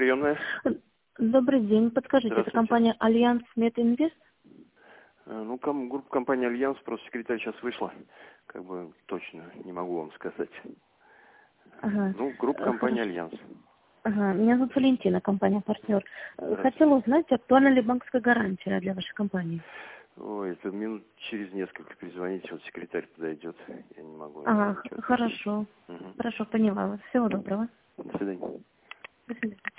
Приемная. Добрый день. Подскажите, это Здравствуйте. компания Альянс Мединвест? Ну, группа компании Альянс, просто секретарь сейчас вышла. Как бы точно не могу вам сказать. Ага. Ну, группа компании Хорошо. Альянс. Ага. Меня зовут Валентина, компания «Партнер». Здравствуйте. Хотела узнать, актуальна ли банковская гарантия для вашей компании? Ой, это минут через несколько перезвоните, вот секретарь подойдет. Я не могу Ага, ничего сказать. хорошо. Мгм. Хорошо, поняла вас. Всего доброго. До свидания. До свидания.